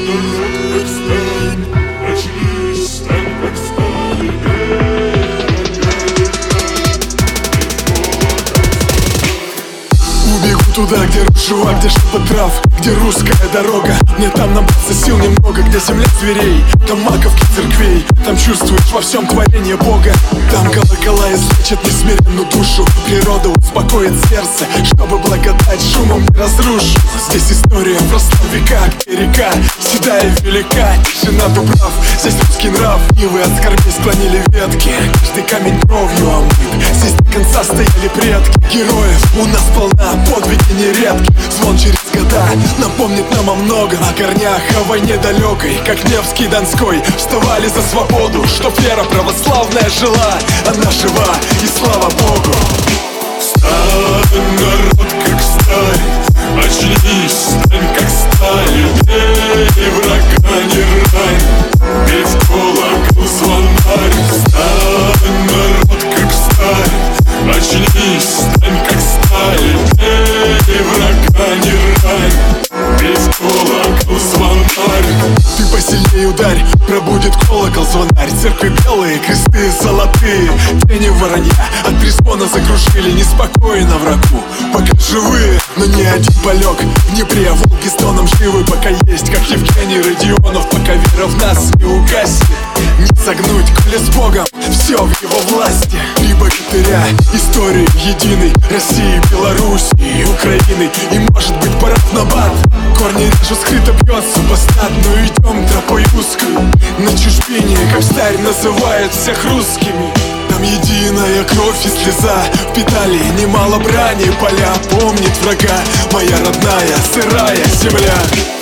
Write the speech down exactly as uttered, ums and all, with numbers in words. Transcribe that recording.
народ как сталь, очнись, стань как сталь. Убегу туда, где рушева, где шепот трав, где русская дорога. Мне там набраться сил немного, где земля зверей, там маковки церквей, там чувствуешь во всем творение Бога. Там колокола излечат несмиренную душу, природа успокоит сердце, чтобы благодать шумом не разрушу. Здесь история просто века, где река седая и велика, тишина дубрав, здесь русский нрав. И вы от скорбей склонили ветки, каждый камень кровью омыт. Здесь до конца стояли предки, героев у нас полна, подвиги нередки. Звон через года напомнит нам о многом, о корнях, о войне далекой, как Невский, Донской. Вставали за свободу, чтоб вера православная жила. Она жива, и слава Богу. Стань, народ, как сталь, очнись, стань, как сталь. Бей врага, не рань, бей в колокол звонарь. Стань, народ, как сталь, очнись, стань, как сталь. Бей врага, не рань, бей в колокол звонарь. Ты посильнее ударь, пробудет колокол звонарь. Церкви белые, кресты золотые, тени воронья от преспона закружили. Неспокойно врагу, пока живые, но не один полег. В Днепре волки с тоном живы, пока есть, как Евгений Родионов, пока вера в нас не угаснет. Не согнуть, коли с Богом все в его власти. Три богатыря, истории единой России, Белоруссии, Украины. И может быть пора в набат. Корни режут, скрыто бьет супостат, но идем тропой узкую. На чужбине, как старь называют всех русскими. Там единая кровь и слеза, впитали немало брани поля. Помнит врага моя родная сырая земля.